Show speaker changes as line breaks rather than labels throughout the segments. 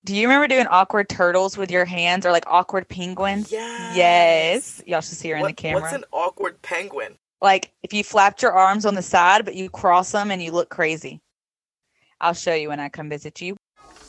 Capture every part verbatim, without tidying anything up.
Do you remember doing awkward turtles with your hands or like awkward penguins?
Yes.
Yes. Y'all should see her
what,
in the camera.
What's an awkward penguin?
Like if you flapped your arms on the side, but you cross them and you look crazy. I'll show you when I come visit you.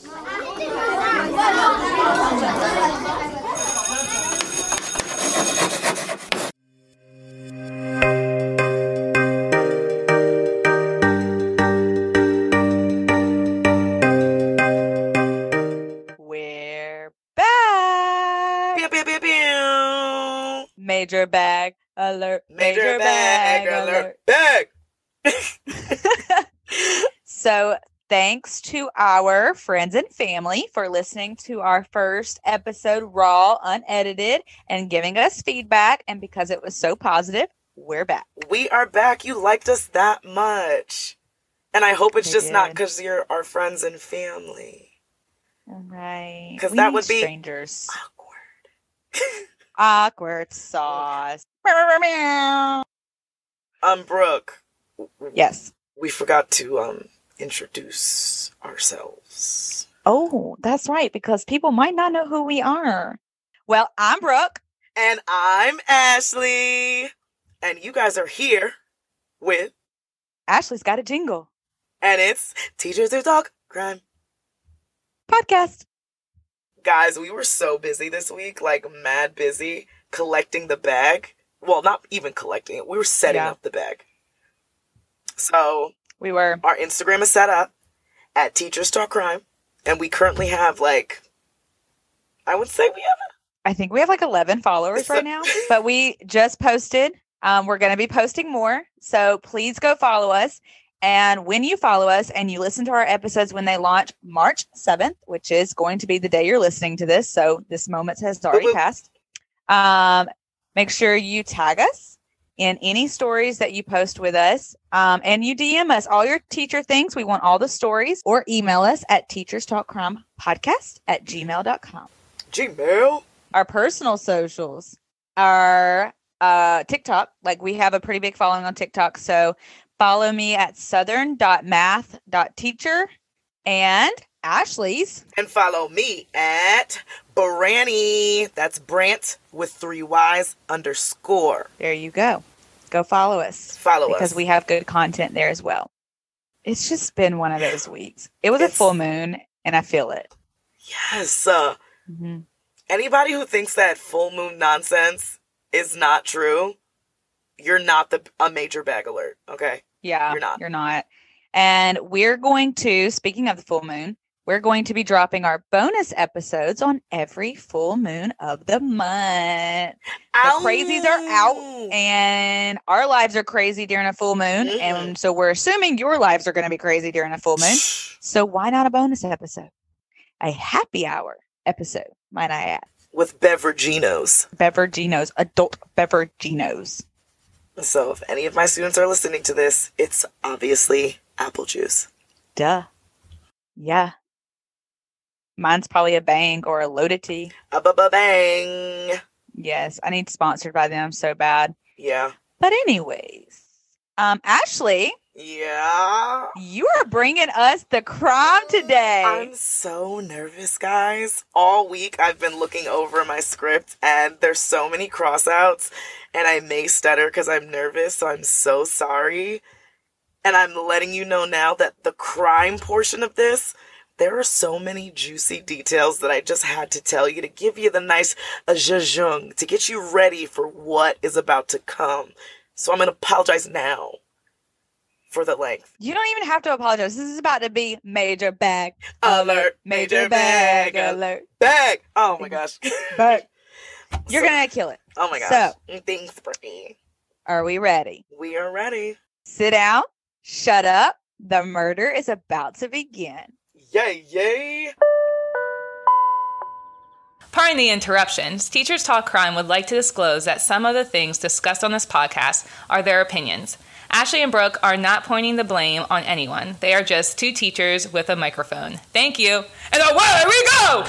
We're back.
Pew, pew, pew, pew.
Major bag alert.
Major, Major bag, bag alert. Bag.
So thanks to our friends and family for listening to our first episode raw, unedited, and giving us feedback. And because it was so positive, we're back.
We are back. You liked us that much. And I hope it's we just did. Not because you're our friends and family.
Right.
Because that would be
strangers.
Awkward.
Awkward sauce.
Um, Brooke.
Yes.
We forgot to um introduce ourselves.
Oh, that's right, because people might not know who we are. Well, I'm Brooke.
And I'm Ashley. And you guys are here with...
Ashley's got a jingle.
And it's Teachers Who Talk Crime
Podcast.
Guys, we were so busy this week, like mad busy, collecting the bag. Well, not even collecting it. We were setting yeah. up the bag. So...
We were.
Our Instagram is set up at Teachers Talk Crime. And we currently have like, I would say we have.
I think we have like eleven followers right now. But we just posted. Um, we're going to be posting more. So please go follow us. And when you follow us and you listen to our episodes when they launch March seventh, which is going to be the day you're listening to this. So this moment has already boop, boop. passed. Um, make sure you tag us in any stories that you post with us. Um, and you D M us all your teacher things. We want all the stories, or email us at teachers talk crime podcast at gmail dot com.
Gmail.
Our personal socials are uh, TikTok. Like we have a pretty big following on TikTok. So follow me at southern dot math dot teacher and Ashley's.
And follow me at Branny. That's Brant with three Y's underscore.
There you go. Go follow us.
Follow
because us. Because we have good content there as well. It's just been one of those weeks. It was it's, a full moon, and I feel it.
Yes. Uh, mm-hmm. Anybody who thinks that full moon nonsense is not true, you're not the a major bag alert, okay?
Yeah,
you're not.
You're not. And we're going to, speaking of the full moon, we're going to be dropping our bonus episodes on every full moon of the month.
Ow.
The crazies are out, and our lives are crazy during a full moon. Mm-hmm. And so we're assuming your lives are going to be crazy during a full moon. So why not a bonus episode? A happy hour episode, might I add.
With Beveraginos.
Beveraginos, adult Beveraginos.
So if any of my students are listening to this, it's obviously apple juice.
Duh. Yeah. Mine's probably a Bang or a Loaded Tea.
A ba-ba-bang.
Yes, I need sponsored by them so bad.
Yeah.
But anyways, um, Ashley.
Yeah?
You are bringing us the crime today.
I'm so nervous, guys. All week I've been looking over my script and there's so many crossouts and I may stutter because I'm nervous, so I'm so sorry. And I'm letting you know now that the crime portion of this, there are so many juicy details that I just had to tell you to give you the nice uh, zhuzhung, to get you ready for what is about to come. So I'm going to apologize now for the length.
You don't even have to apologize. This is about to be major bag
alert.
Major,
major
bag,
bag
alert.
Bag. Oh my gosh.
Bag. You're
so,
going to kill it.
Oh my gosh.
So,
thanks, Brittany.
Are we ready?
We are ready.
Sit down. Shut up. The murder is about to begin.
Yay, yay.
Pardon the interruptions. Teachers Talk Crime would like to disclose that some of the things discussed on this podcast are their opinions. Ashley and Brooke are not pointing the blame on anyone. They are just two teachers with a microphone. Thank you. And away we go!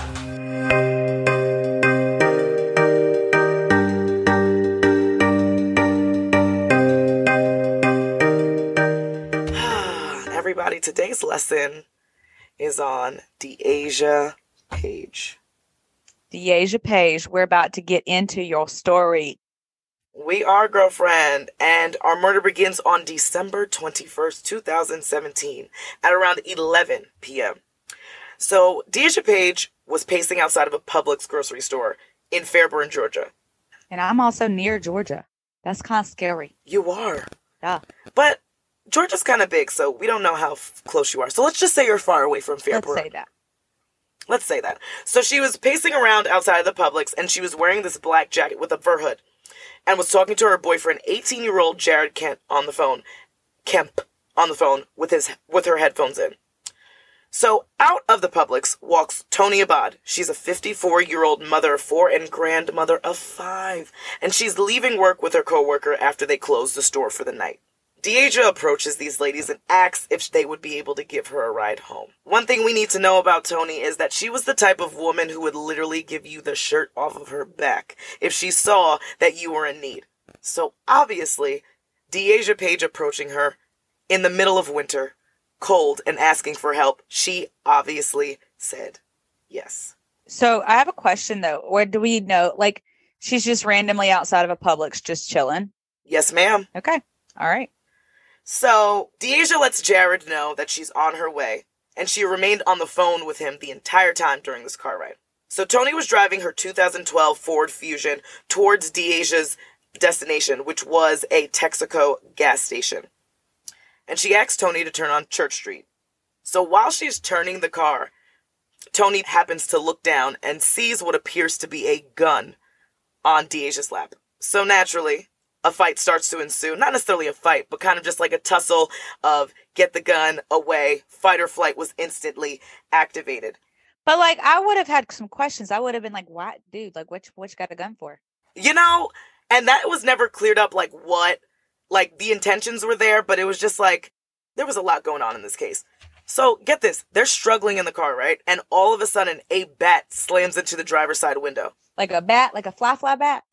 Everybody, today's lesson is on DeAsia Page.
Deasia Page, we're about to get into your story.
We are, girlfriend, and our murder begins on December twenty-first, twenty seventeen, at around eleven p.m. So, Deasia Page was pacing outside of a Publix grocery store in Fairburn, Georgia.
And I'm also near Georgia. That's kind of scary.
You are.
Yeah.
But Georgia's kind of big, so we don't know how f- close you are. So let's just say you're far away from Fairburn.
Let's say that.
Let's say that. So she was pacing around outside of the Publix, and she was wearing this black jacket with a fur hood, and was talking to her boyfriend, eighteen-year-old Jared Kemp, on the phone. Kemp on the phone with his with her headphones in. So out of the Publix walks Toni Abad. She's a fifty-four-year-old mother of four and grandmother of five, and she's leaving work with her coworker after they close the store for the night. Deasia approaches these ladies and asks if they would be able to give her a ride home. One thing we need to know about Toni is that she was the type of woman who would literally give you the shirt off of her back if she saw that you were in need. So obviously, Deasia Page approaching her in the middle of winter, cold, and asking for help, she obviously said yes.
So I have a question though. Or do we know, like, she's just randomly outside of a Publix just chilling?
Yes, ma'am.
Okay. All right.
So, Deasia lets Jared know that she's on her way, and she remained on the phone with him the entire time during this car ride. So, Toni was driving her two thousand twelve Ford Fusion towards Deasia's destination, which was a Texaco gas station. And she asked Toni to turn on Church Street. So, while she's turning the car, Toni happens to look down and sees what appears to be a gun on Deasia's lap. So, naturally, a fight starts to ensue. Not necessarily a fight, but kind of just like a tussle of get the gun away. Fight or flight was instantly activated.
But like, I would have had some questions. I would have been like, what, dude, like, what, what you got a gun for?
You know, and that was never cleared up, like what, like the intentions were there, but it was just like, there was a lot going on in this case. So get this, they're struggling in the car, right? And all of a sudden, a bat slams into the driver's side window.
Like a bat, like a fly fly bat?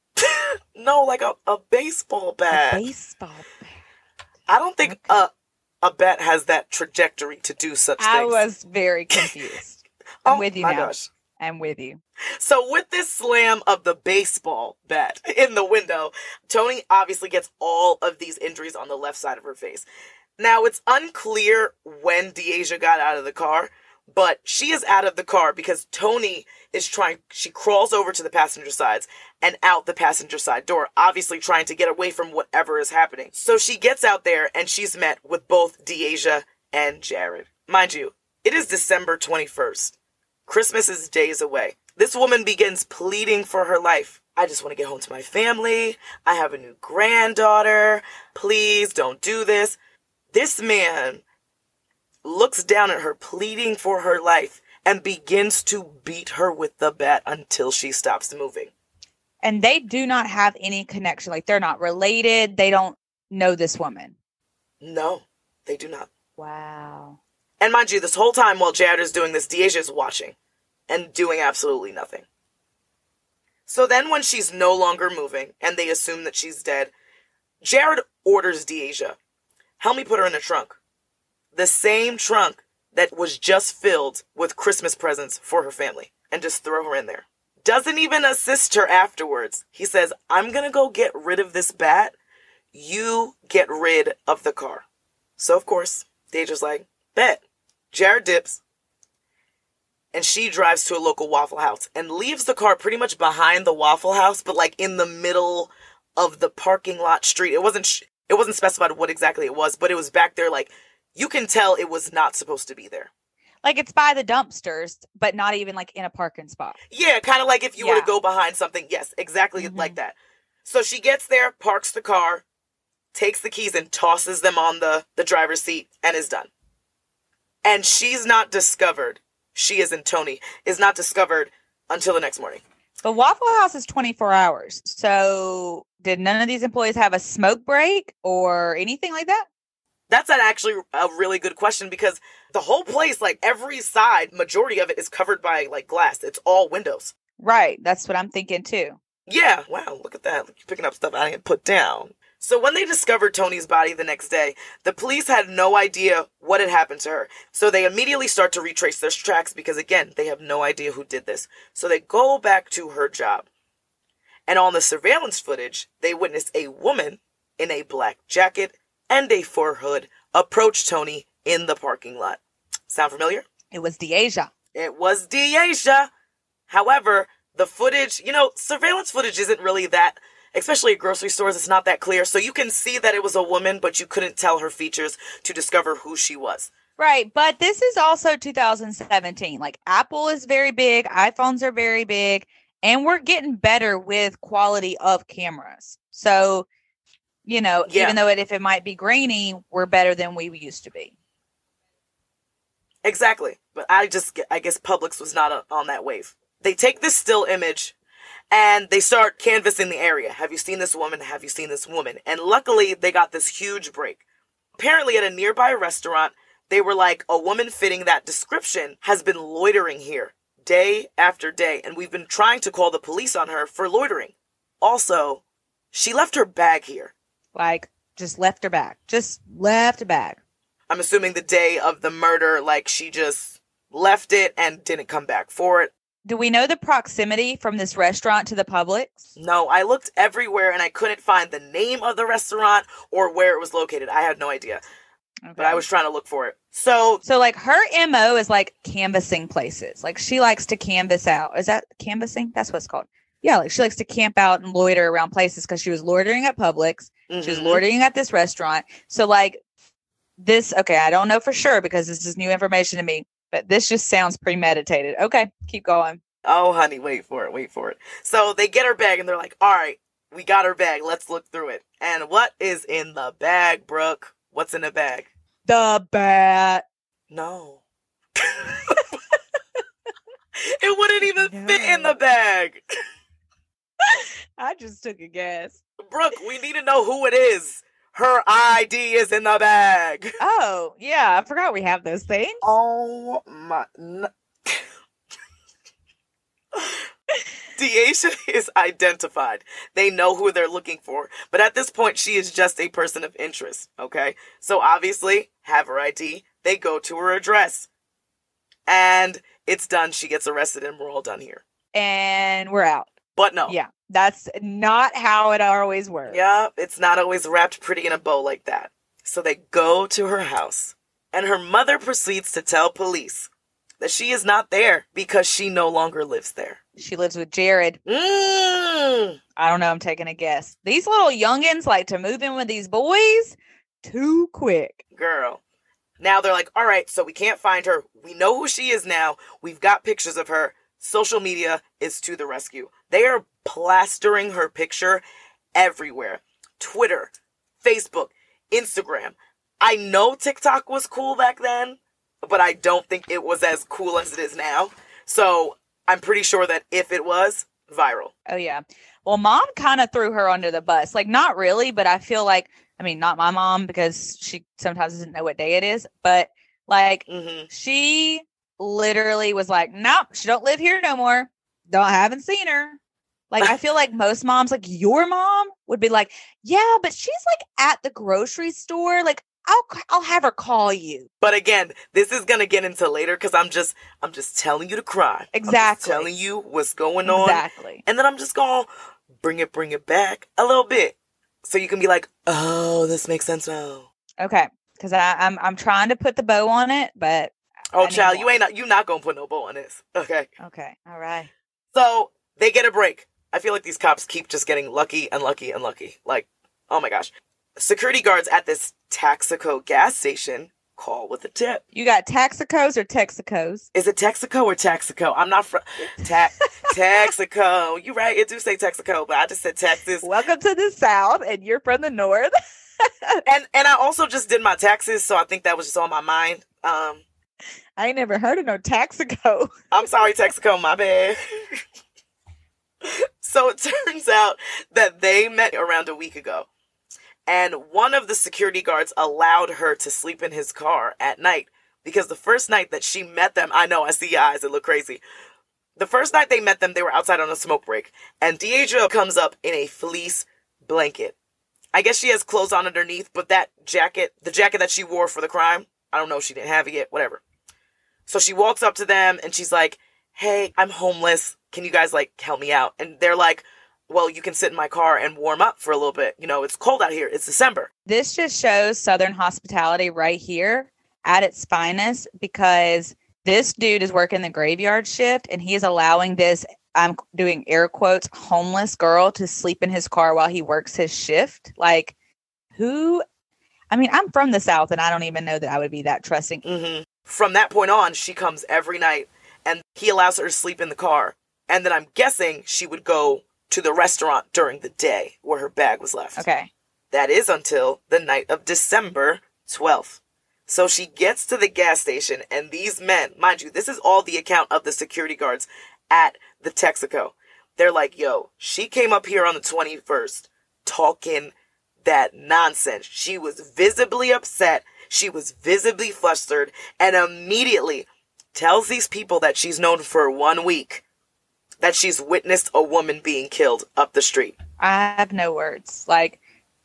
No, like a, a baseball bat.
A baseball bat.
I don't think
Okay.
a, a bat has that trajectory to do such
I
things.
was very confused. I'm
oh
with you
my
now.
gosh.
I'm with you.
So with this slam of the baseball bat in the window, Toni obviously gets all of these injuries on the left side of her face. Now, it's unclear when Deasia got out of the car, but she is out of the car because Toni is trying, she crawls over to the passenger sides and out the passenger side door, obviously trying to get away from whatever is happening. So she gets out there and she's met with both Deasia and Jared. Mind you, it is December twenty-first. Christmas is days away. This woman begins pleading for her life. I just want to get home to my family. I have a new granddaughter. Please don't do this. This man looks down at her, pleading for her life, and begins to beat her with the bat until she stops moving.
And they do not have any connection. Like, they're not related. They don't know this woman.
No, they do not.
Wow.
And mind you, this whole time while Jared is doing this, Deasia is watching and doing absolutely nothing. So then when she's no longer moving and they assume that she's dead, Jared orders Deasia, help me put her in the trunk. The same trunk that was just filled with Christmas presents for her family, and just throw her in there. Doesn't even assist her afterwards. He says, I'm going to go get rid of this bat. You get rid of the car. So, of course, Deasia's like, bet. Jared dips, and she drives to a local Waffle House and leaves the car pretty much behind the Waffle House, but like in the middle of the parking lot street. It wasn't sh- it wasn't specified what exactly it was, but it was back there. Like, you can tell it was not supposed to be there.
Like, it's by the dumpsters, but not even like in a parking spot.
Yeah, kind of like if you
Yeah.
were to go behind something. Yes, exactly
Mhm.
like that. So she gets there, parks the car, takes the keys and tosses them on the, the driver's seat, and is done. And she's not discovered. She, as in Toni, is not discovered until the next morning.
The Waffle House is twenty-four hours. So did none of these employees have a smoke break or anything like that?
That's an actually a really good question, because the whole place, like every side, majority of it is covered by like glass. It's all windows.
Right. That's what I'm thinking too.
Yeah. Wow. Look at that. You're picking up stuff I didn't put down. So when they discovered Toni's body the next day, the police had no idea what had happened to her. So they immediately start to retrace their tracks because, again, they have no idea who did this. So they go back to her job. And on the surveillance footage, they witness a woman in a black jacket and a fur hood approach Toni in the parking lot. Sound familiar?
It was Deasia.
It was Deasia. However, the footage, you know, surveillance footage isn't really that, especially at grocery stores, it's not that clear. So you can see that it was a woman, but you couldn't tell her features to discover who she was.
Right. But this is also two thousand seventeen. Like, Apple is very big. iPhones are very big. And we're getting better with quality of cameras. So, you know, yeah. even though it, if it might be grainy, we're better than we used to be.
Exactly. But I just, I guess Publix was not a, on that wave. They take this still image and they start canvassing the area. Have you seen this woman? Have you seen this woman? And luckily, they got this huge break. Apparently, at a nearby restaurant, they were like, a woman fitting that description has been loitering here day after day, and we've been trying to call the police on her for loitering. Also, she left her bag here.
Like, just left her bag. Just left a bag.
I'm assuming the day of the murder, like, she just left it and didn't come back for it.
Do we know the proximity from this restaurant to the Publix?
No, I looked everywhere and I couldn't find the name of the restaurant or where it was located. I had no idea. Okay. But I was trying to look for it. So,
so like her M O is like canvassing places. Like she likes to canvass out. Is that canvassing? That's what it's called. Yeah, like she likes to camp out and loiter around places because she was loitering at Publix. Mm-hmm. She was loitering at this restaurant. So like this, okay, I don't know for sure because this is new information to me, but this just sounds premeditated. Okay, keep going.
Oh, honey, wait for it. Wait for it. So they get her bag and they're like, all right, we got her bag. Let's look through it. And what is in the bag, Brooke? What's in the bag?
The bat.
No. It wouldn't even no. fit in the bag.
I just took a guess.
Brooke, we need to know who it is. Her I D is in the bag.
Oh, yeah. I forgot we have those things.
Oh, my... N- Deasia is identified. They know who they're looking for. But at this point, she is just a person of interest, okay? So obviously, have her I D. They go to her address. And it's done. She gets arrested and we're all done here.
And we're out.
But no.
Yeah, that's not how it always works.
Yeah, it's not always wrapped pretty in a bow like that. So they go to her house. And her mother proceeds to tell police that she is not there because she no longer lives there.
She lives with Jared.
Mm.
I don't know. I'm taking a guess. These little youngins like to move in with these boys too quick.
Girl. Now they're like, all right, so we can't find her. We know who she is now. We've got pictures of her. Social media is to the rescue. They are plastering her picture everywhere. Twitter, Facebook, Instagram. I know TikTok was cool back then, but I don't think it was as cool as it is now. So I'm pretty sure that if it was, viral.
Oh, yeah. Well, mom kind of threw her under the bus. Like, not really, but I feel like, I mean, not my mom because she sometimes doesn't know what day it is. But, like, mm-hmm. she literally was like, nope, she don't live here no more. Don't, haven't seen her. Like, I feel like most moms, like your mom, would be like, yeah, but she's, like, at the grocery store. Like, I'll I'll have her call you.
But again, this is gonna get into later because I'm just I'm just telling you the crime.
Exactly.
I'm just telling you what's going on.
Exactly.
And then I'm just gonna bring it bring it back a little bit, so you can be like, oh, this makes sense now.
Okay, because I'm I'm trying to put the bow on it, but
oh, child, you ain't not, you not gonna put no bow on this. Okay.
Okay. All right.
So they get a break. I feel like these cops keep just getting lucky and lucky and lucky. Like, oh my gosh. Security guards at this Texaco gas station call with a tip.
You got Texacos or Texacos?
Is it Texaco or Texaco? I'm not from Ta- Texaco. You're right. It do say Texaco, but I just said Texas.
Welcome to the South, and you're from the North.
and and I also just did my taxes, so I think that was just on my mind. Um,
I ain't never heard of no Texaco.
I'm sorry, Texaco. My bad. So it turns out that they met around a week ago. And one of the security guards allowed her to sleep in his car at night. Because the first night that she met them, I know, I see your eyes, it look crazy. The first night they met them, they were outside on a smoke break. And Deasia comes up in a fleece blanket. I guess she has clothes on underneath, but that jacket, the jacket that she wore for the crime, I don't know, she didn't have it yet, whatever. So she walks up to them and she's like, hey, I'm homeless. Can you guys, like, help me out? And they're like, well, you can sit in my car and warm up for a little bit. You know, it's cold out here. It's December.
This just shows Southern hospitality right here at its finest, because this dude is working the graveyard shift and he is allowing this, I'm doing air quotes, homeless girl to sleep in his car while he works his shift. Like, who? I mean, I'm from the South and I don't even know that I would be that trusting.
Mm-hmm. From that point on, she comes every night and he allows her to sleep in the car. And then I'm guessing she would go to the restaurant during the day where her bag was left.
Okay.
That is until the night of December twelfth. So she gets to the gas station and these men, mind you, this is all the account of the security guards at the Texaco. They're like, yo, she came up here on the twenty-first talking that nonsense. She was visibly upset. She was visibly flustered and immediately tells these people that she's known for one week that she's witnessed a woman being killed up the street.
I have no words. Like,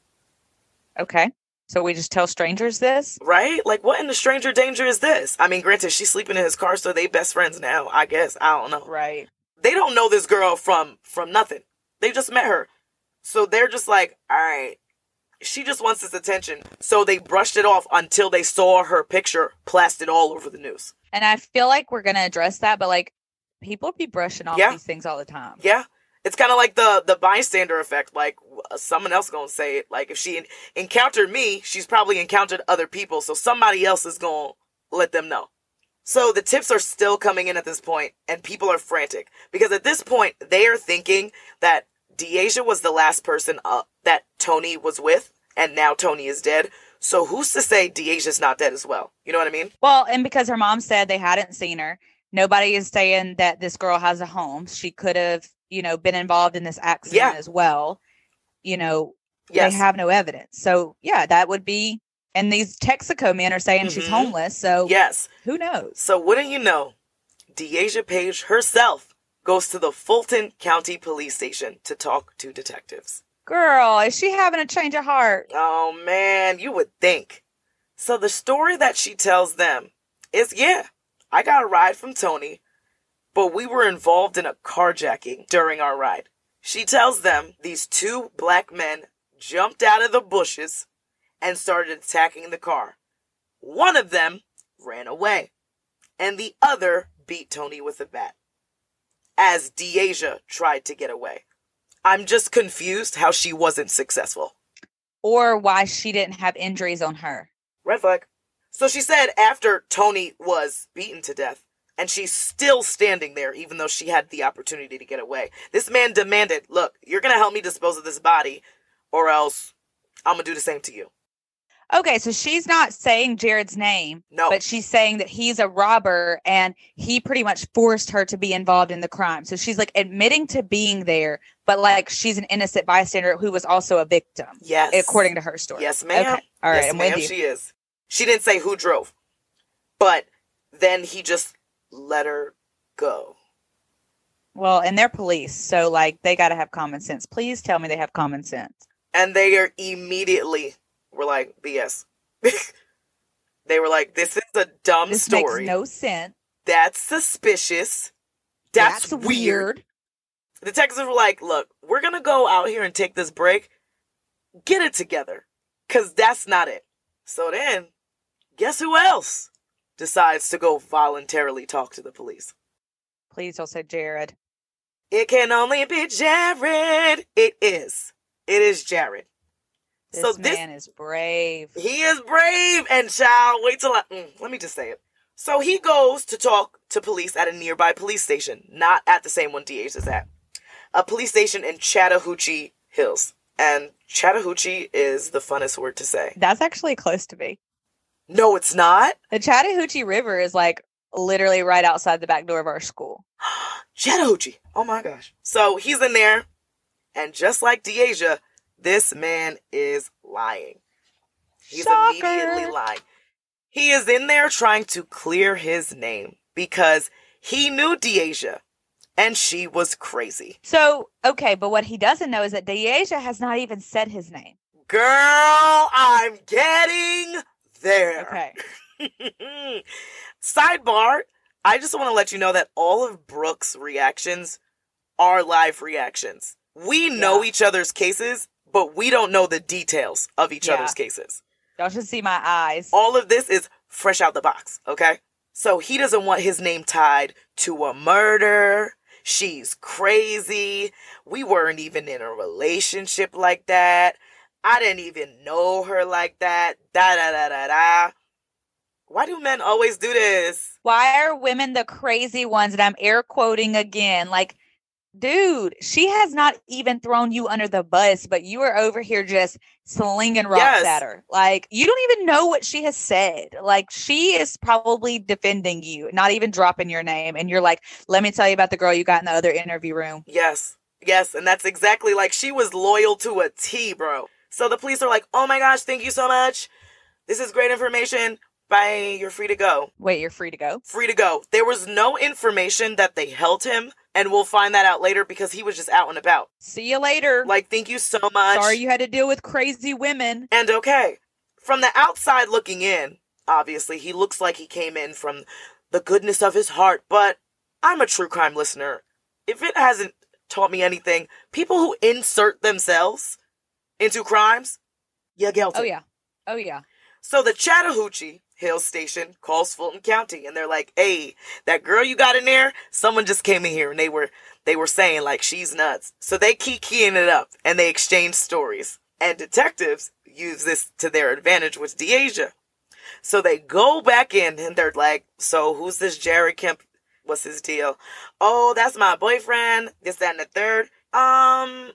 okay. So we just tell strangers this?
Right? Like, what in the stranger danger is this? I mean, granted, she's sleeping in his car, so they best friends now, I guess. I don't know.
Right.
They don't know this girl from, from nothing. They just met her. So they're just like, all right, she just wants his attention. So they brushed it off until they saw her picture plastered all over the news.
And I feel like we're going to address that, but like, people be brushing off
yeah.
these things all the time.
Yeah. It's kind of like the, the bystander effect. Like, someone else going to say it. Like, if she en- encountered me, she's probably encountered other people. So somebody else is going to let them know. So the tips are still coming in at this point, and people are frantic. Because at this point, they are thinking that Deasia was the last person uh, that Tony was with, and now Tony is dead. So who's to say Deasia's not dead as well? You know what I mean?
Well, and because her mom said they hadn't seen her, nobody is saying that this girl has a home. She could have, you know, been involved in this accident
yeah.
as well. You know,
yes.
they have no evidence. So, yeah, that would be. And these Texaco men are saying mm-hmm. she's homeless. So,
yes.
Who knows?
So, wouldn't you know, Deasia Page herself goes to the Fulton County Police Station to talk to detectives.
Girl, is she having a change of heart?
Oh, man, you would think. So, the story that she tells them is, yeah, I got a ride from Tony, but we were involved in a carjacking during our ride. She tells them these two black men jumped out of the bushes and started attacking the car. One of them ran away, and the other beat Tony with a bat, as Deasia tried to get away. I'm just confused how she wasn't successful.
Or why she didn't have injuries on her.
Red flag. So she said after Tony was beaten to death, and she's still standing there even though she had the opportunity to get away, this man demanded, look, you're going to help me dispose of this body or else I'm going to do the same to you.
Okay, so she's not saying Jared's name,
no,
but she's saying that he's a robber and he pretty much forced her to be involved in the crime. So she's like admitting to being there, but like she's an innocent bystander who was also a victim.
Yes.
According to her story.
Yes, ma'am.
Okay. All right,
yes,
I'm
ma'am,
with you.
She is. She didn't say who drove, but then he just let her go.
Well, and they're police, so like they got to have common sense. Please tell me they have common sense.
And they are immediately were like, B S. They were like, this is a dumb
this
story.
Makes no sense.
That's suspicious. That's,
That's
weird.
weird.
The detectives were like, look, we're going to go out here and take this break. Get it together. Because that's not it. So then, guess who else decides to go voluntarily talk to the police?
Please don't say Jared.
It can only be Jared. It is. It is Jared.
This
so this
man is brave.
He is brave. And child, wait till I... Mm, let me just say it. So he goes to talk to police at a nearby police station. Not at the same one D H is at. A police station in Chattahoochee Hills. And Chattahoochee is the funnest word to say.
That's actually close to me.
No, it's not.
The Chattahoochee River is like literally right outside the back door of our school.
Chattahoochee. Oh my gosh. So he's in there. And just like Deasia, this man is lying. He's
Shocker.
immediately lying. He is in there trying to clear his name because he knew Deasia and she was crazy.
So, okay, but what he doesn't know is that Deasia has not even said his name.
Girl, I'm getting there.
Okay.
Sidebar, I just want to let you know that all of Brooke's reactions are live reactions. We know
Yeah.
each other's cases, but we don't know the details of each
Yeah.
other's cases.
Y'all should see my eyes.
All of this is fresh out the box, okay? So he doesn't want his name tied to a murder. She's crazy. We weren't even in a relationship like that. I didn't even know her like that. Da da da da da. Why do men always do this?
Why are women the crazy ones? And I'm air quoting again. Like, dude, she has not even thrown you under the bus, but you are over here just slinging rocks
Yes.
at her. Like, you don't even know what she has said. Like, she is probably defending you, not even dropping your name. And you're like, let me tell you about the girl you got in the other interview room.
Yes. Yes, and that's exactly like she was loyal to a T, bro. So the police are like, oh my gosh, thank you so much. This is great information. Bye, you're free to go.
Wait, you're free to go?
Free to go. There was no information that they held him, and we'll find that out later because he was just out and about.
See you later.
Like, thank you so much.
Sorry you had to deal with crazy women.
And okay, from the outside looking in, obviously, he looks like he came in from the goodness of his heart, but I'm a true crime listener. If it hasn't taught me anything, people who insert themselves into crimes, you're guilty.
Oh, yeah. Oh, yeah.
So the Chattahoochee Hill Station calls Fulton County, and they're like, hey, that girl you got in there, someone just came in here, and they were they were saying, like, she's nuts. So they keep keying it up, and they exchange stories. And detectives use this to their advantage with Deasia. So they go back in, and they're like, so who's this Jared Kemp? What's his deal? Oh, that's my boyfriend, this, that, and the third. Um,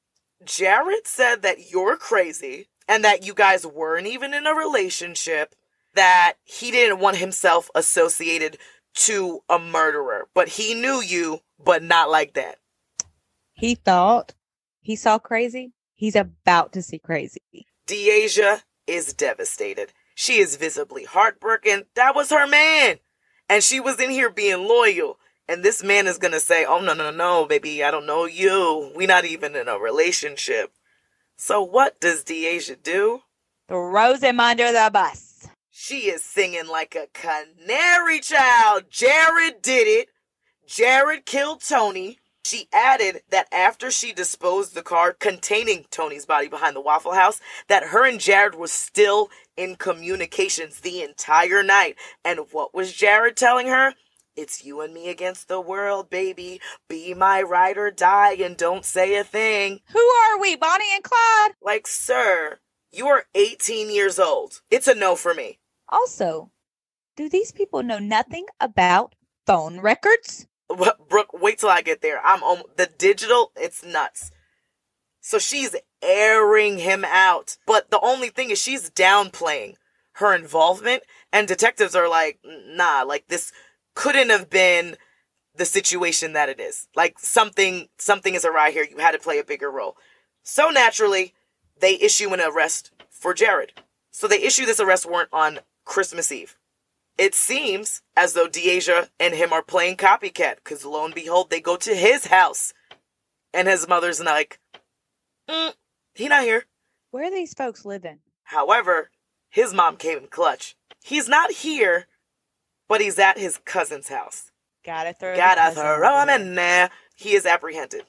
Jared said that you're crazy, and that you guys weren't even in a relationship, that he didn't want himself associated to a murderer, but he knew you, but not like that.
He thought he saw crazy. He's about to see crazy.
Deasia is devastated. She is visibly heartbroken. That was her man. And she was in here being loyal. And this man is going to say, oh, no, no, no, baby, I don't know you. We're not even in a relationship. So what does Deasia do?
Throws him under the bus.
She is singing like a canary child. Jared did it. Jared killed Tony. She added that after she disposed the car containing Tony's body behind the Waffle House, that her and Jared were still in communications the entire night. And what was Jared telling her? It's you and me against the world, baby. Be my ride or die and don't say a thing.
Who are we, Bonnie and Clyde?
Like, sir, you are eighteen years old. It's a no for me.
Also, do these people know nothing about phone records?
Brooke, wait till I get there. I'm on the digital. It's nuts. So she's airing him out. But the only thing is she's downplaying her involvement. And detectives are like, nah, like this couldn't have been the situation that it is. Like something, something is awry here. You had to play a bigger role. So naturally, they issue an arrest for Jared. So they issue this arrest warrant on Christmas Eve. It seems as though Deasia and him are playing copycat, because lo and behold, they go to his house. And his mother's like, mm, he not here.
Where are these folks living?
However, his mom came in clutch. He's not here, but he's at his cousin's house.
Gotta throw
Gotta throw him in there. He is apprehended.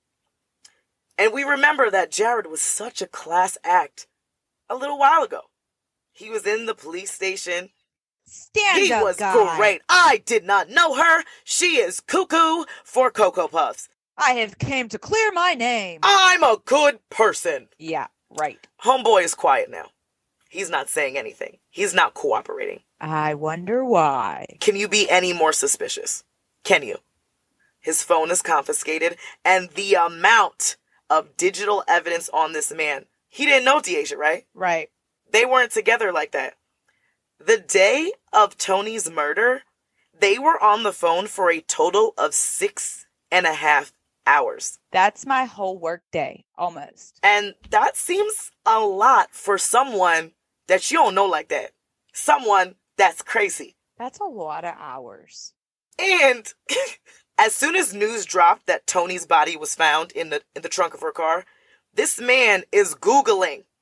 And we remember that Jared was such a class act a little while ago. He was in the police station.
Stand
He
up,
was
guy.
great. I did not know her. She is cuckoo for Cocoa Puffs.
I have came to clear my name.
I'm a good person.
Yeah, right.
Homeboy is quiet now. He's not saying anything. He's not cooperating.
I wonder why.
Can you be any more suspicious? Can you? His phone is confiscated, and the amount of digital evidence on this man. He didn't know Deasia, right?
Right.
They weren't together like that. The day of Tony's murder, they were on the phone for a total of six and a half hours.
That's my whole work day, almost.
And that seems a lot for someone that you don't know like that. Someone that's crazy.
That's a lot of hours.
And as soon as news dropped that Tony's body was found in the in the trunk of her car, this man is Googling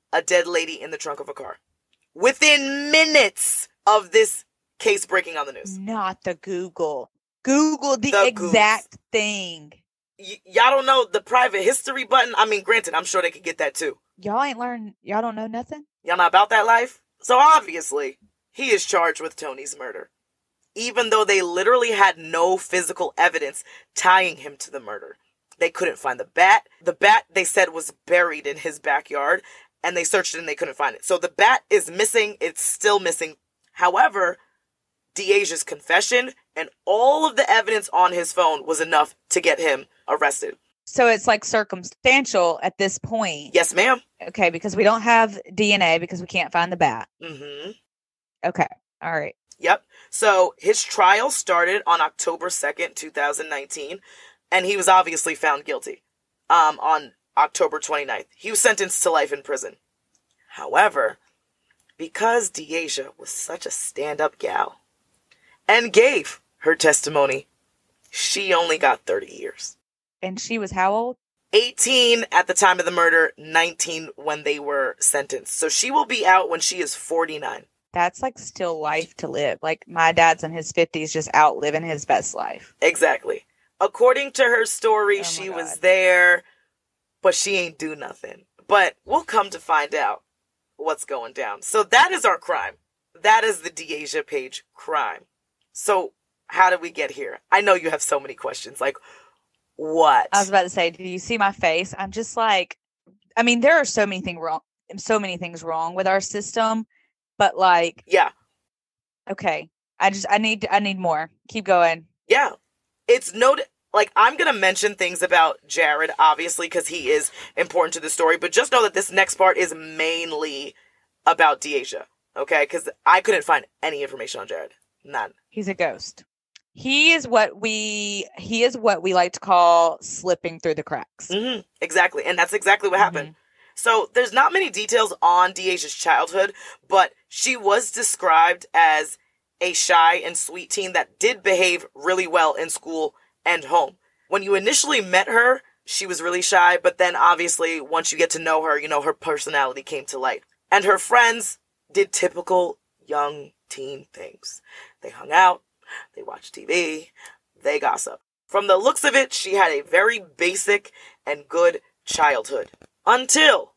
a dead lady in the trunk of a car. Within minutes of this case breaking on the news.
Not the Google. Google the,
The
exact
Googles.
thing.
Y- y'all don't know the private history button? I mean, granted, I'm sure they could get that too.
Y'all ain't learned. Y'all don't know nothing?
Y'all not about that life? So obviously, he is charged with Tony's murder. Even though they literally had no physical evidence tying him to the murder. They couldn't find the bat. The bat, they said, was buried in his backyard, and they searched it and they couldn't find it. So the bat is missing. It's still missing. However, DeAsia's confession and all of the evidence on his phone was enough to get him arrested.
So it's like circumstantial at this point.
Yes, ma'am.
Okay, because we don't have D N A because we can't find the bat.
Mm-hmm.
Okay. All right.
Yep. So his trial started on October second, twenty nineteen, and he was obviously found guilty um, on October twenty-ninth. He was sentenced to life in prison. However, because DeAsia was such a stand-up gal and gave her testimony, she only got thirty years.
And she was how old?
eighteen at the time of the murder, nineteen when they were sentenced. So she will be out when she is forty-nine.
That's like still life to live. Like my dad's in his fifties just out living his best life.
Exactly. According to her story,
Oh
she
my
was
God.
there, but she ain't do nothing. But we'll come to find out what's going down. So that is our crime. That is the DeAsia Page crime. So how did we get here? I know you have so many questions. Like, what?
I was about to say, do you see my face? I'm just like, I mean, there are so many things wrong, so many things wrong with our system, but like,
yeah.
okay, I just, I need, I need more. Keep going.
Yeah. It's noted, like, I'm going to mention things about Jared, obviously, because he is important to the story, but just know that this next part is mainly about DeAsia, okay? Because I couldn't find any information on Jared. None.
He's a ghost. He is what we, he is what we like to call slipping through the cracks.
Mm-hmm. Exactly. And that's exactly what happened. So there's not many details on DeAsia's childhood, but she was described as a shy and sweet teen that did behave really well in school and home. When you initially met her, she was really shy, but then obviously once you get to know her, you know, her personality came to light. And her friends did typical young teen things. They hung out, they watched T V, they gossip. From the looks of it, she had a very basic and good childhood. Until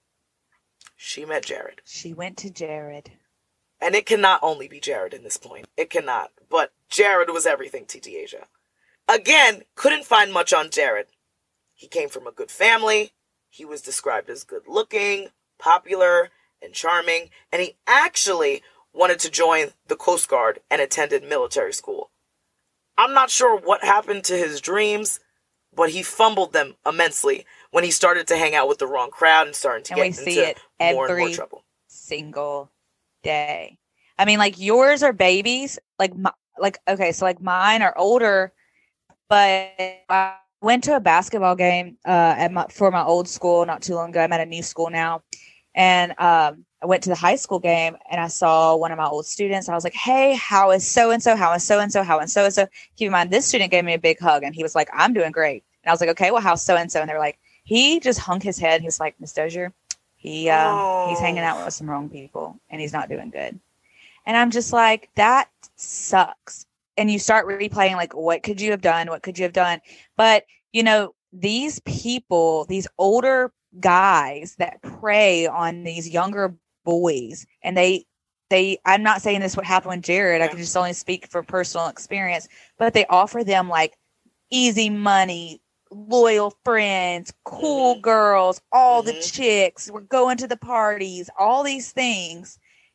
she met Jared.
She went to Jared.
And it cannot only be Jared in this point. It cannot. But Jared was everything to DeAsia. Again, couldn't find much on Jared. He came from a good family. He was described as good looking, popular, and charming. And he actually wanted to join the Coast Guard and attended military school. I'm not sure what happened to his dreams, but he fumbled them immensely when he started to hang out with the wrong crowd and started to
And we
get
see
into
it
more and more
every
trouble.
single day. I mean, like yours are babies. Like, my, like okay, so like mine are older, but I went to a basketball game uh, at my for my old school not too long ago. I'm at a new school now, and um, I went to the high school game and I saw one of my old students. I was like, "Hey, how is so and so? How is so and so? How is so and so?" Keep in mind, this student gave me a big hug, and he was like, "I'm doing great." And I was like, "Okay, well, how's so and so?" And they were like, he just hung his head. He was like, "Miss Dozier, he uh,
Oh.
he's hanging out with some wrong people, and he's not doing good." And I'm just like, that sucks. And you start replaying, like, what could you have done? What could you have done? But, you know, these people, these older guys that prey on these younger boys, and they, they, I'm not saying this would happen with Jared. I can just only speak from personal experience, but they offer them like easy money, loyal friends, cool
Mhm.
girls, all the
Mhm.
chicks. We're going to the parties, all these things.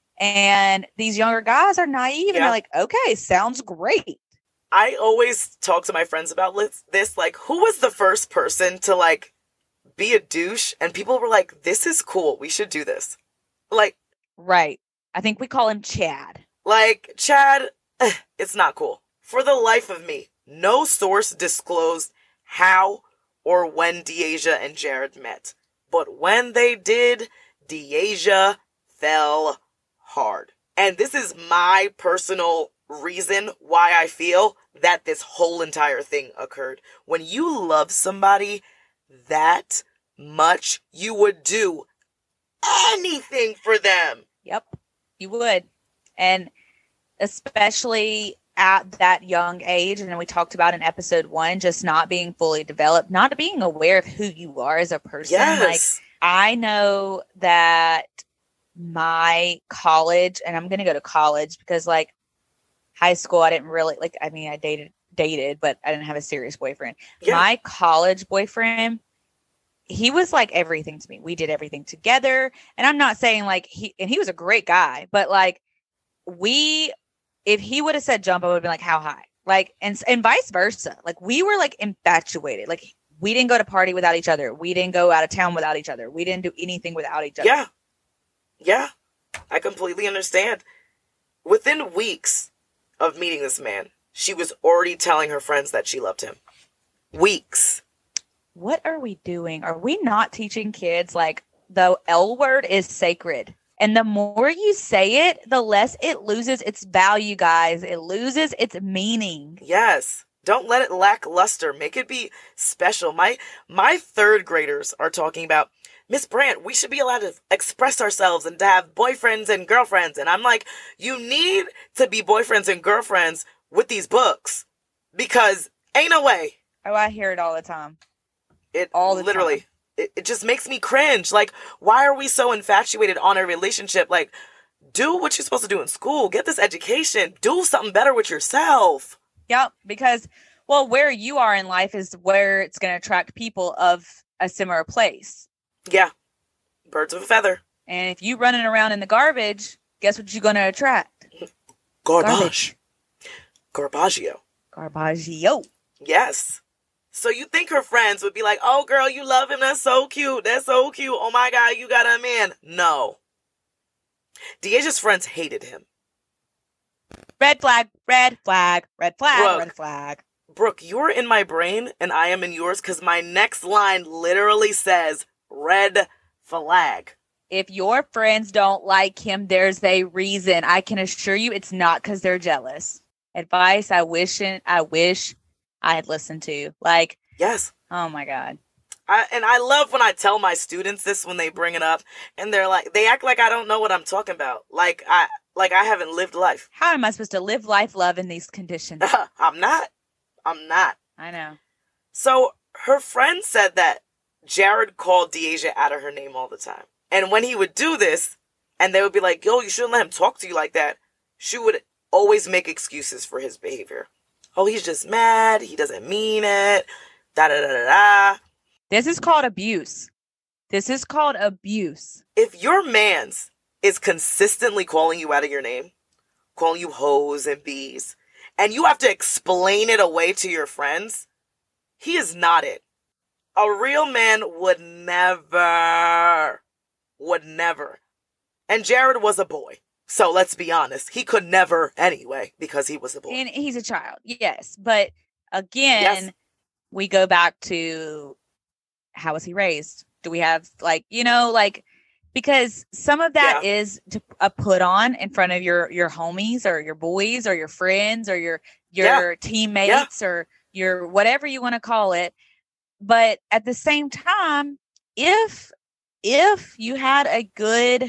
And these younger guys are naive and
Yeah.
they're like, okay, sounds great.
I always talk to my friends about lis- this. Like, who was the first person to, like, be a douche? And people were like, this is cool. We should do this. Like,
Right. I think we call him Chad.
like, Chad, eh, it's not cool. For the life of me, no source disclosed how or when DeAsia and Jared met. But when they did, DeAsia fell hard. And this is my personal reason why I feel that this whole entire thing occurred. When you love somebody that much, you would do anything for them.
Yep, you would. And especially at that young age, and we talked about in episode one, just not being fully developed, not being aware of who you are as a person.
Yes.
Like, I know that my college, and I'm going to go to college because, like, high school, I didn't really, like, I mean, I dated, dated, but I didn't have a serious boyfriend.
Yeah.
My college boyfriend, he was like everything to me. We did everything together. And I'm not saying like he, and he was a great guy, but like we, if he would have said jump, I would have been like, how high? Like, and, and vice versa. Like we were like infatuated. Like we didn't go to party without each other. We didn't go out of town without each other. We didn't do anything without each other.
Yeah. Yeah. I completely understand. Within weeks of meeting this man, she was already telling her friends that she loved him. Weeks.
What are we doing? Are we not teaching kids like the L word is sacred? And the more you say it, the less it loses its value, guys. It loses its meaning.
Yes. Don't let it lack luster. Make it be special. My my third graders are talking about, Miss Brandt, we should be allowed to express ourselves and to have boyfriends and girlfriends. And I'm like, you need to be boyfriends and girlfriends with these books because ain't no way.
Oh, I hear it all the time.
It
all the
literally,
time.
It, it just makes me cringe. Like, why are we so infatuated on a relationship? Like, do what you're supposed to do in school. Get this education. Do something better with yourself.
Yep. Because, well, where you are in life is where it's going to attract people of a similar place.
Yeah. Birds of a feather.
And if you running around in the garbage, guess what you're going to attract?
Garbage. Garbaggio.
Garbaggio.
Yes. So you think her friends would be like, oh, girl, you love him. That's so cute. That's so cute. Oh, my God, you got a man. No. Deaja's friends hated him.
Red flag, red flag, red flag,
Brooke,
red flag.
Brooke, you're in my brain and I am in yours because my next line literally says red flag.
If your friends don't like him, there's a reason. I can assure you it's not because they're jealous. Advice I wish I wish I had listened to. Like,
yes.
Oh my God.
I, and I love when I tell my students this when they bring it up and they're like, they act like I don't know what I'm talking about. Like I, like I haven't lived life.
How am I supposed to live life, love in these conditions?
I'm not. I'm not.
I know.
So her friend said that Jared called Deaja out of her name all the time. And when he would do this and they would be like, yo, you shouldn't let him talk to you like that, she would always make excuses for his behavior. Oh, he's just mad. He doesn't mean it. Da da da da da.
This is called abuse. This is called abuse.
If your man's is consistently calling you out of your name, calling you hoes and bees, and you have to explain it away to your friends, he is not it. A real man would never, would never. And Jared was a boy. So let's be honest. He could never anyway because he was a boy.
And he's a child. Yes. But again,
yes.
we go back to how was he raised? Do we have like, you know, like, because some of that
yeah.
is to, a put on in front of your, your homies or your boys or your friends or your, your
yeah.
teammates yeah. or your, whatever you want to call it. But at the same time, if, if you had a good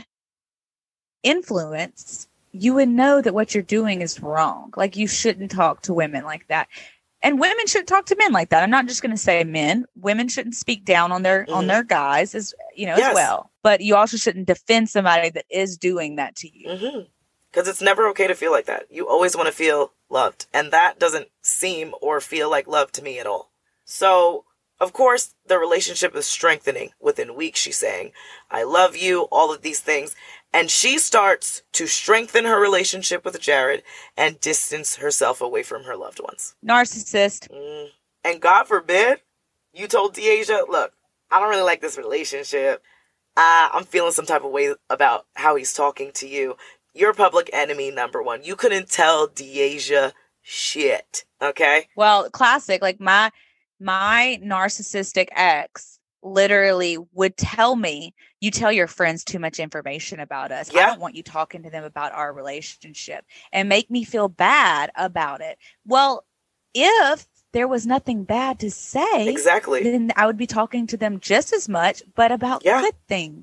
influence, you would know that what you're doing is wrong. Like you shouldn't talk to women like that. And women shouldn't talk to men like that. I'm not just going to say men. Women shouldn't speak down on their, mm-hmm. on their guys as, you know, yes. as well. But you also shouldn't defend somebody that is doing that to you.
Mm-hmm. Because it's never okay to feel like that. You always want to feel loved. And that doesn't seem or feel like love to me at all. So, of course, the relationship is strengthening within weeks. She's saying, I love you, all of these things. And she starts to strengthen her relationship with Jared and distance herself away from her loved ones.
Narcissist.
Mm. And God forbid, you told Deaja, look, I don't really like this relationship. Uh, I'm feeling some type of way about how he's talking to you. You're public enemy number one. You couldn't tell Deaja shit, okay?
Well, classic. Like my my narcissistic ex literally would tell me, you tell your friends too much information about us. Yeah. I don't want you talking to them about our relationship, and make me feel bad about it. Well, if there was nothing bad to say,
exactly,
then I would be talking to them just as much, but about yeah. good things.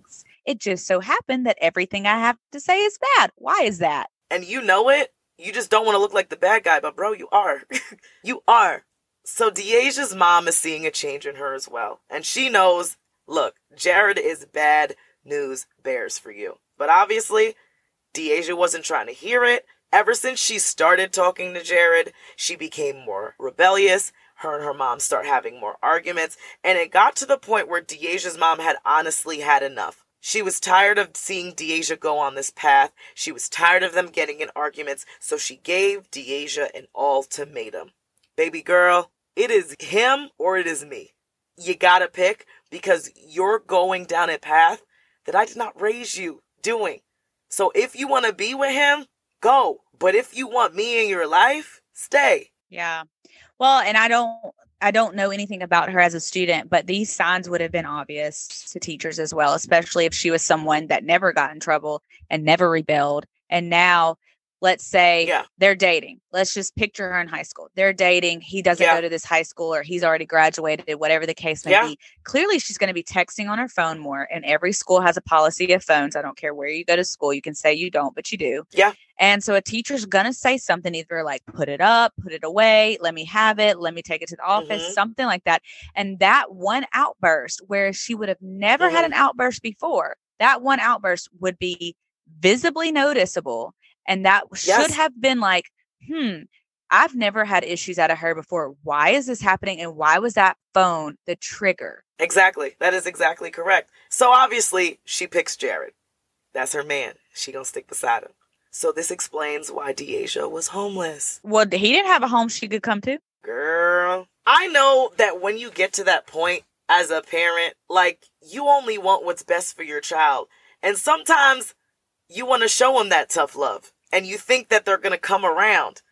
It just so happened that everything I have to say is bad. Why is that?
And you know it. You just don't want to look like the bad guy, but bro, you are. You are. So Deaja's mom is seeing a change in her as well. And she knows, look, Jared is bad news bears for you. But obviously, Deaja wasn't trying to hear it. Ever since she started talking to Jared, she became more rebellious. Her and her mom start having more arguments. And it got to the point where Deaja's mom had honestly had enough. She was tired of seeing Deaja go on this path. She was tired of them getting in arguments. So she gave Deaja an ultimatum. Baby girl, it is him or it is me. You gotta pick, because you're going down a path that I did not raise you doing. So if you want to be with him, go. But if you want me in your life, stay.
Yeah. Well, and I don't I don't know anything about her as a student, but these signs would have been obvious to teachers as well, especially if she was someone that never got in trouble and never rebelled. And now, let's say
Yeah.
they're dating. Let's just picture her in high school. They're dating. He doesn't
Yeah.
go to this high school, or he's already graduated, whatever the case may
Yeah.
be. Clearly, she's going to be texting on her phone more. And every school has a policy of phones. I don't care where you go to school. You can say you don't, but you do.
Yeah.
And so a teacher's going to say something, either like, put it up, put it away, let me have it, let me take it to the office,
Mhm.
something like that. And that one outburst, where she would have never had
Mhm.
an outburst before, that one outburst would be visibly noticeable. And that should
Yes.
have been like, hmm, I've never had issues out of her before. Why is this happening? And why was that phone the trigger?
Exactly. That is exactly correct. So obviously, she picks Jared. That's her man. She gonna stick beside him. So this explains why Deaja was homeless.
Well, he didn't have a home she could come to.
Girl. I know that when you get to that point as a parent, like, you only want what's best for your child. And sometimes you want to show them that tough love. And you think that they're going to come around.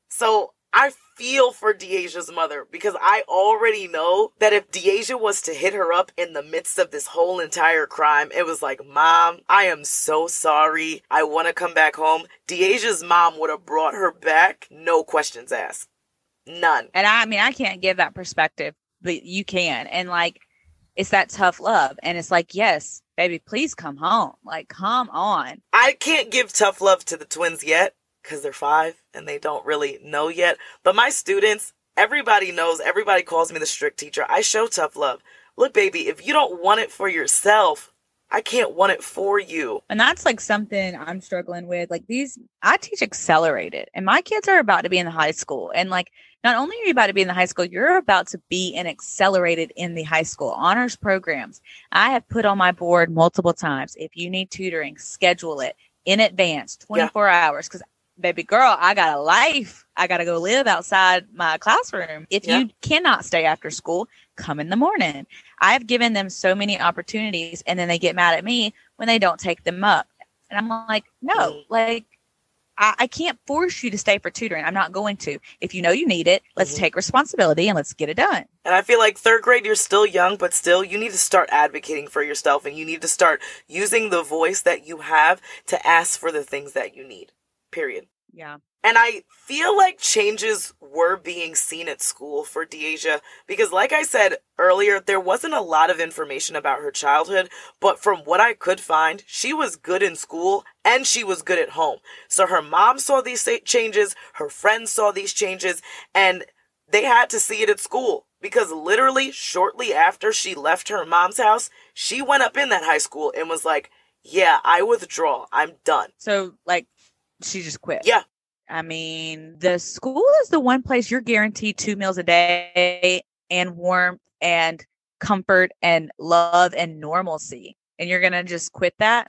So I feel for Deaja's mother, because I already know that if Deaja was to hit her up in the midst of this whole entire crime, it was like, Mom, I am so sorry. I want to come back home. Deaja's mom would have brought her back. No questions asked. None.
And I mean, I can't give that perspective, but you can. And like, it's that tough love. And it's like, yes, baby, please come home. Like, come on.
I can't give tough love to the twins yet, because they're five and they don't really know yet. But my students, everybody knows, everybody calls me the strict teacher. I show tough love. Look, baby, if you don't want it for yourself, I can't want it for you.
And that's like something I'm struggling with. Like, these, I teach accelerated, and my kids are about to be in the high school. And like, not only are you about to be in the high school, you're about to be an accelerated in the high school honors programs. I have put on my board multiple times, if you need tutoring, schedule it in advance, twenty-four yeah. hours. Because baby girl, I got a life. I got to go live outside my classroom. If yeah. you cannot stay after school, come in the morning. I've given them so many opportunities, and then they get mad at me when they don't take them up. And I'm like, no, mm. like, I, I can't force you to stay for tutoring. I'm not going to. If you know you need it, let's mm-hmm. take responsibility and let's get it done.
And I feel like third grade, you're still young, but still you need to start advocating for yourself, and you need to start using the voice that you have to ask for the things that you need. Period.
Yeah.
And I feel like changes were being seen at school for Deaja, because like I said earlier, there wasn't a lot of information about her childhood, but from what I could find, she was good in school and she was good at home. So her mom saw these changes, her friends saw these changes, and they had to see it at school, because literally shortly after she left her mom's house, she went up in that high school and was like, yeah, I withdraw. I'm done.
So like, she just quit.
Yeah.
I mean, the school is the one place you're guaranteed two meals a day and warmth and comfort and love and normalcy. And you're going to just quit that?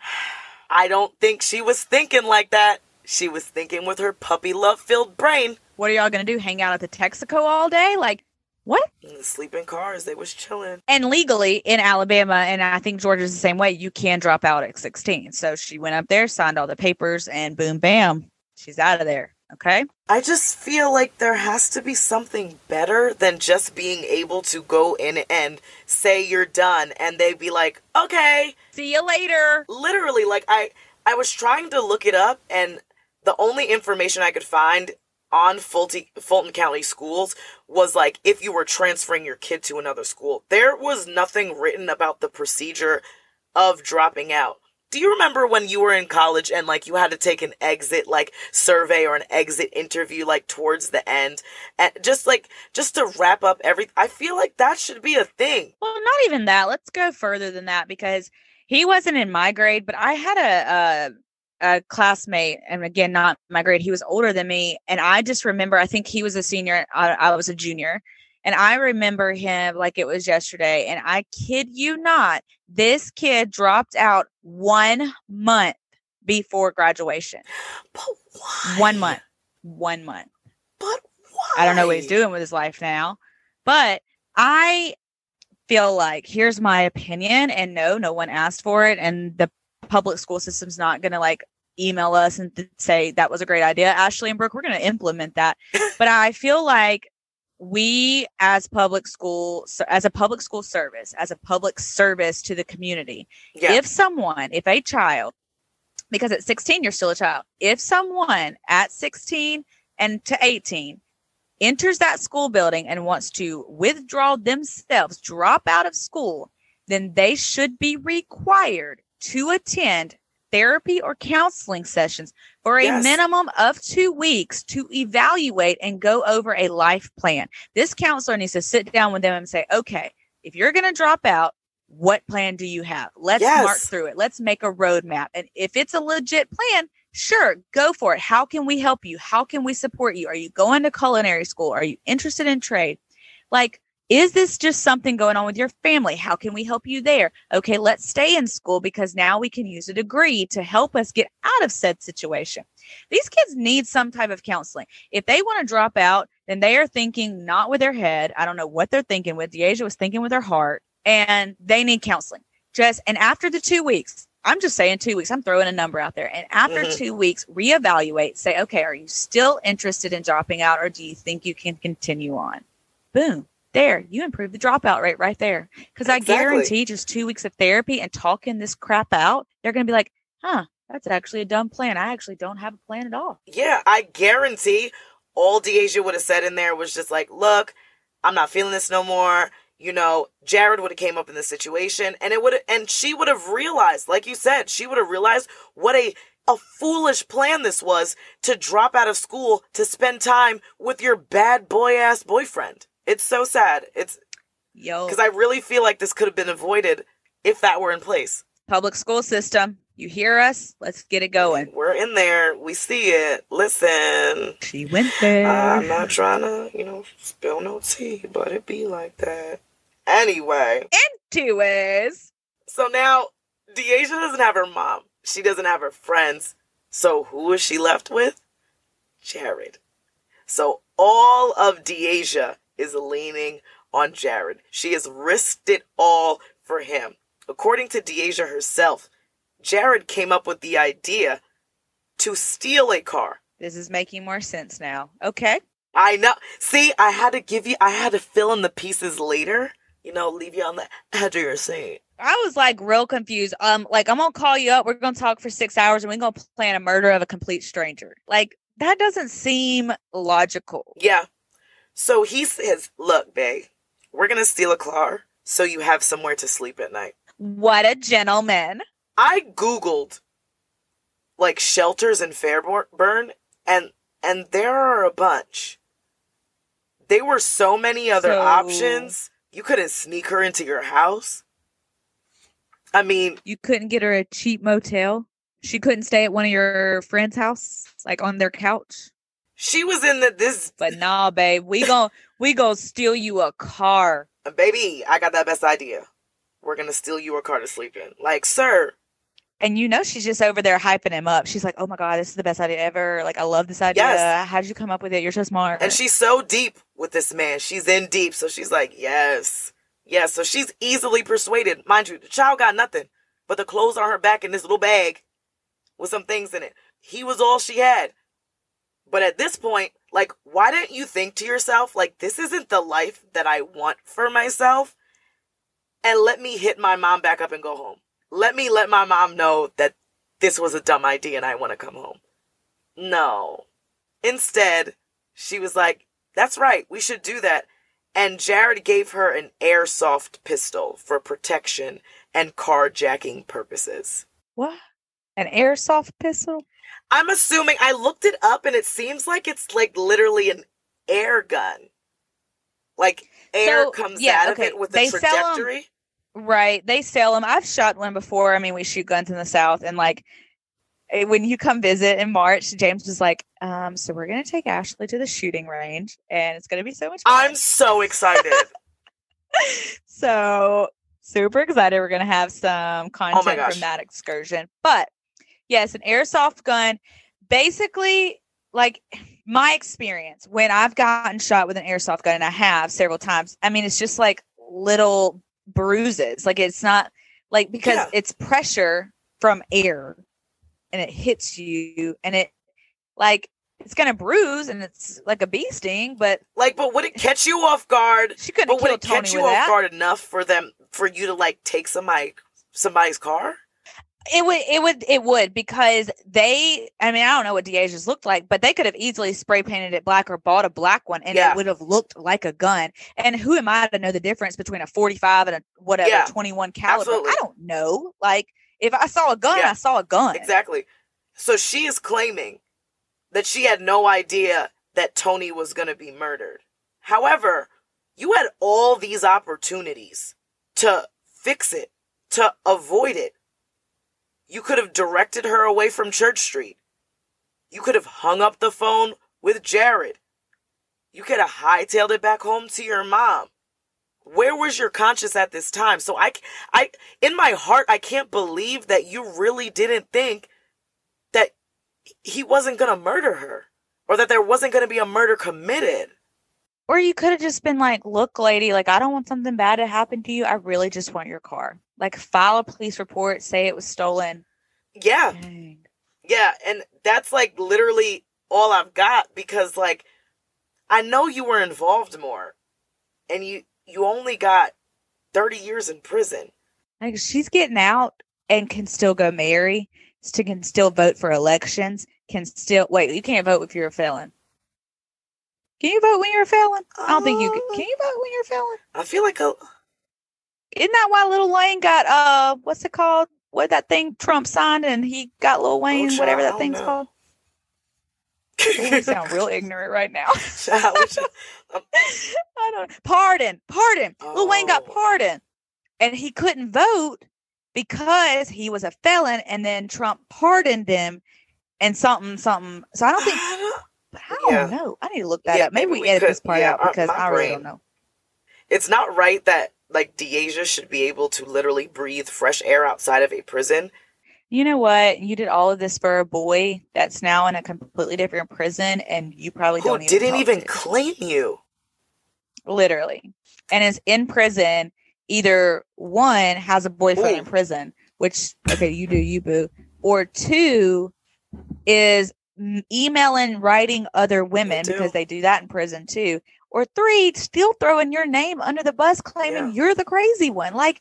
I don't think she was thinking like that. She was thinking with her puppy love-filled brain.
What are y'all going to do? Hang out at the Texaco all day? Like, what?
Sleep in cars. They was chilling.
And legally in Alabama, and I think Georgia's the same way, you can drop out at sixteen. So she went up there, signed all the papers, and boom, bam, she's out of there. Okay?
I just feel like there has to be something better than just being able to go in and say you're done, and they'd be like, okay.
See you later.
Literally, like, I, I was trying to look it up, and the only information I could find on Fulton, Fulton County schools was like, if you were transferring your kid to another school. There was nothing written about the procedure of dropping out. Do you remember when you were in college and like you had to take an exit like survey or an exit interview like towards the end, and just like just to wrap up everything? I feel like that should be a thing.
Well, not even that. Let's go further than that, because he wasn't in my grade, but I had a, a, a classmate, and again, not my grade. He was older than me, and I just remember, I think he was a senior, I, I was a junior. And I remember him like it was yesterday. And I kid you not, this kid dropped out one month before graduation.
But why?
One month. One month.
But why?
I don't know what he's doing with his life now. But I feel like, here's my opinion. And no, no one asked for it. And the public school system's not going to like email us and th- say that was a great idea. Ashley and Brooke, we're going to implement that. But I feel like we as public school, as a public school service, as a public service to the community, yeah. if someone, if a child, because at sixteen, you're still a child, if someone at sixteen and to eighteen enters that school building and wants to withdraw themselves, drop out of school, then they should be required to attend therapy or counseling sessions for a yes. minimum of two weeks to evaluate and go over a life plan. This counselor needs to sit down with them and say, okay, if you're going to drop out, what plan do you have? Let's yes. mark through it. Let's make a roadmap. And if it's a legit plan, sure, go for it. How can we help you? How can we support you? Are you going to culinary school? Are you interested in trade? Like, is this just something going on with your family? How can we help you there? Okay, let's stay in school because now we can use a degree to help us get out of said situation. These kids need some type of counseling. If they want to drop out, then they are thinking not with their head. I don't know what they're thinking with. Deasia was thinking with her heart, and they need counseling. Just, and after the two weeks, I'm just saying two weeks, I'm throwing a number out there. And after mm-hmm. two weeks, reevaluate, say, okay, are you still interested in dropping out, or do you think you can continue on? Boom. There, you improve the dropout rate right there. Because I exactly. guarantee just two weeks of therapy and talking this crap out, they're going to be like, huh, that's actually a dumb plan. I actually don't have a plan at all.
Yeah, I guarantee all Deasia would have said in there was just like, look, I'm not feeling this no more. You know, Jared would have came up in this situation, and it would and she would have realized, like you said, she would have realized what a a foolish plan this was, to drop out of school to spend time with your bad boy ass boyfriend. It's so sad. It's yo because I really feel like this could have been avoided if that were in place.
Public school system, you hear us? Let's get it going.
We're in there. We see it. Listen,
she went there.
I'm not trying to, you know, spill no tea, but it be like that. Anyway,
anyways,
so now Deasia doesn't have her mom. She doesn't have her friends. So who is she left with? Jared. So all of Deasia is leaning on Jared. She has risked it all for him. According to Deasia herself, Jared came up with the idea to steal a car.
This is making more sense now. Okay.
I know. See, I had to give you, I had to fill in the pieces later. You know, leave you on the edge of your seat.
I was like real confused. Um, like, I'm going to call you up. We're going to talk for six hours and we're going to plan a murder of a complete stranger. Like, that doesn't seem logical.
Yeah. So he says, look, babe, we're going to steal a car so you have somewhere to sleep at night.
What a gentleman.
I Googled, like, shelters in Fairburn, and and there are a bunch. There were so many other so... options. You couldn't sneak her into your house. I mean...
You couldn't get her a cheap motel? She couldn't stay at one of your friends' house, like on their couch?
She was in the this,
but nah, babe. We gon' we gon' steal you a car,
baby. I got that best idea. We're gonna steal you a car to sleep in, like, sir.
And you know she's just over there hyping him up. She's like, "Oh my god, this is the best idea ever! Like, I love this idea. Yes. How did you come up with it? You're so smart."
And she's so deep with this man. She's in deep, so she's like, "Yes, yes." So she's easily persuaded. Mind you, the child got nothing but the clothes on her back and this little bag with some things in it. He was all she had. But at this point, like, why didn't you think to yourself, like, this isn't the life that I want for myself? And let me hit my mom back up and go home. Let me let my mom know that this was a dumb idea and I want to come home. No. Instead, she was like, that's right, we should do that. And Jared gave her an airsoft pistol for protection and carjacking purposes.
What? An airsoft pistol?
I'm assuming, I looked it up and it seems like it's like literally an air gun. Like air
So,
comes
yeah,
out
okay,
of it with
they
a
sell 'em-
trajectory.
Right. They sell them. I've shot one before. I mean, we shoot guns in the South. And like, eh, when you come visit in March, James was like, um, so we're going to take Ashley to the shooting range and it's going to be so much fun.
I'm so excited.
So super excited. We're going to have some content
gosh.
from that excursion. But yes, an airsoft gun, basically, like my experience when I've gotten shot with an airsoft gun, and I have several times, I mean, it's just like little bruises. Like it's not like, because
Yeah.
it's pressure from air and it hits you and it like, it's going to bruise and it's like a bee sting, but
Like, but would it catch you off guard?
she couldn't
But
have
would
killed
it
Tony
catch you
with
off
that.
guard enough for them, for you to like take somebody, somebody's car?
It would, it would, it would, because they, I mean, I don't know what DeAsia's looked like, but they could have easily spray painted it black or bought a black one and
Yeah.
it would have looked like a gun. And who am I to know the difference between a forty-five and a whatever,
Yeah,
twenty-one caliber?
absolutely.
I don't know. Like, if I saw a gun,
Yeah,
I saw a gun.
Exactly. So she is claiming that she had no idea that Tony was going to be murdered. However, you had all these opportunities to fix it, to avoid it. You could have directed her away from Church Street. You could have hung up the phone with Jared. You could have hightailed it back home to your mom. Where was your conscience at this time? So I, I, in my heart, I can't believe that you really didn't think that he wasn't going to murder her, or that there wasn't going to be a murder committed.
Or you could have just been like, look, lady, like, I don't want something bad to happen to you. I really just want your car. Like, file a police report, say it was stolen.
Yeah.
Dang.
Yeah. And that's like literally all I've got, because like, I know you were involved more, and you, you only got thirty years in prison.
Like, she's getting out and can still go marry, still can still vote for elections, can still wait. You can't vote if you're a felon. Can you vote when you're a felon? I don't think you can. Can you vote when you're a felon?
I feel like a,
Isn't that why Lil Wayne got uh what's it called? What that thing Trump signed and he got Lil Wayne,
child,
whatever
I
that
don't
thing's
know.
called? Ooh, we sound real ignorant right now.
Child, we should- um,
I don't pardon, pardon. Lil Wayne got
Oh.
pardoned, and he couldn't vote because he was a felon, and then Trump pardoned him, and something, something. So I don't think.
I don't-
But I don't
Yeah.
know. I need to look that
Yeah,
up. Maybe,
maybe
we
we
edit
could-
this part
yeah,
out
my-
because
my
I really
brain.
don't know.
It's not right that like DeAsia should be able to literally breathe fresh air outside of a prison.
You know what? You did all of this for a boy that's now in a completely different prison, and you probably
Who
don't even
didn't
talk
even
to.
claim you.
Literally, and is in prison. Either one has a boyfriend
Ooh.
in prison, which okay, you do you boo, or two is m- emailing, writing other women
do.
because they do that in prison too, or three still throwing your name under the bus, claiming
Yeah.
you're the crazy one. Like,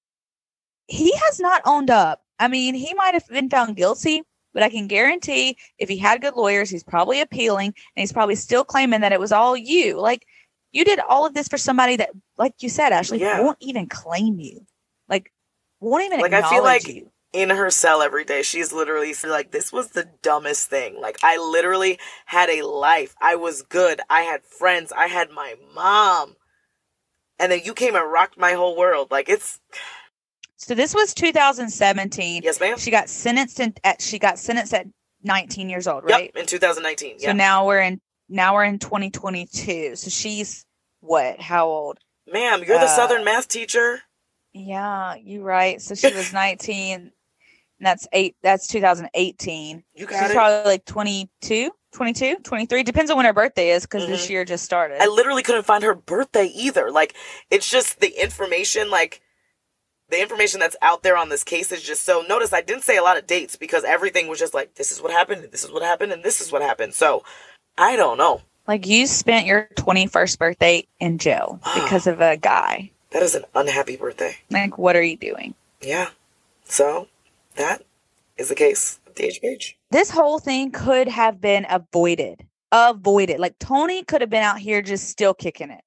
he has not owned up. I mean, he might have been found guilty, but I can guarantee if he had good lawyers, he's probably appealing, and he's probably still claiming that it was all you. Like, you did all of this for somebody that, like you said, Ashley,
Yeah.
won't even claim you. Like, won't even
Like, I
acknowledge
feel like
you.
in her cell every day, she's literally like, this was the dumbest thing. Like, I literally had a life. I was good. I had friends. I had my mom. And then you came and rocked my whole world. Like, it's,
So this was two thousand seventeen.
yes, ma'am.
She got sentenced in, at she got sentenced at nineteen years old, right?
Yep, in two thousand nineteen.
So
Yeah.
now we're in now we're in twenty twenty-two. So she's what? How old?
Ma'am, you're the
uh,
Southern math teacher.
Yeah, you're right. So she was nineteen. And that's eight. That's two thousand eighteen.
You
She's
got it.
probably like twenty-two, twenty-two, twenty-three. Depends on when her birthday is because this
Mhm.
year just started.
I literally couldn't find her birthday either. Like, it's just the information, like, the information that's out there on this case is just so. Notice I didn't say a lot of dates because everything was just like, this is what happened, and this is what happened, and this is what happened. So, I don't know.
Like, you spent your twenty-first birthday in jail because of a guy.
That is an unhappy birthday.
Like, what are you doing?
Yeah. So, that is the case of D H Page.
This whole thing could have been avoided. Avoided. Like, Tony could have been out here just still kicking it. Like,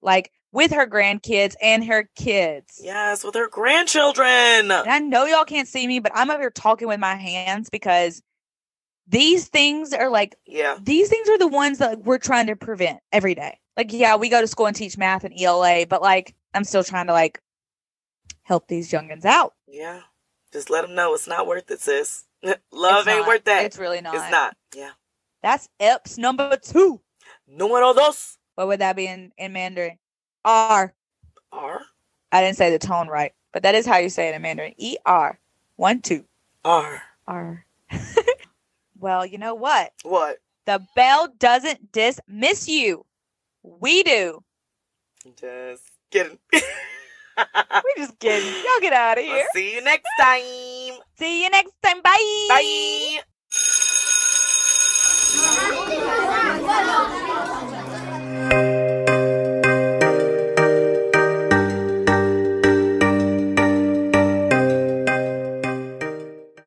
with her grandkids and her kids.
Yes, with her grandchildren.
And I know y'all can't see me, but I'm over here talking with my hands because these things are like,
yeah,
these things are the ones that we're trying to prevent every day. Like, yeah, we go to school and teach math and E L A, but like, I'm still trying to like help these youngins out.
Yeah. Just let them know it's not worth it, sis. Love
It's
ain't
not.
worth that.
It's really not.
It's not. Yeah.
That's E P S number two.
Número dos.
What would that be in, in Mandarin? R.
R?
I didn't say the tone right, but that is how you say it in Mandarin. E R. One, two.
R.
R. Well, you know what?
What?
The bell doesn't dismiss you. We do.
Just kidding.
We're just kidding. Y'all get out of here.
I'll see you next time.
See you next time. Bye.
Bye.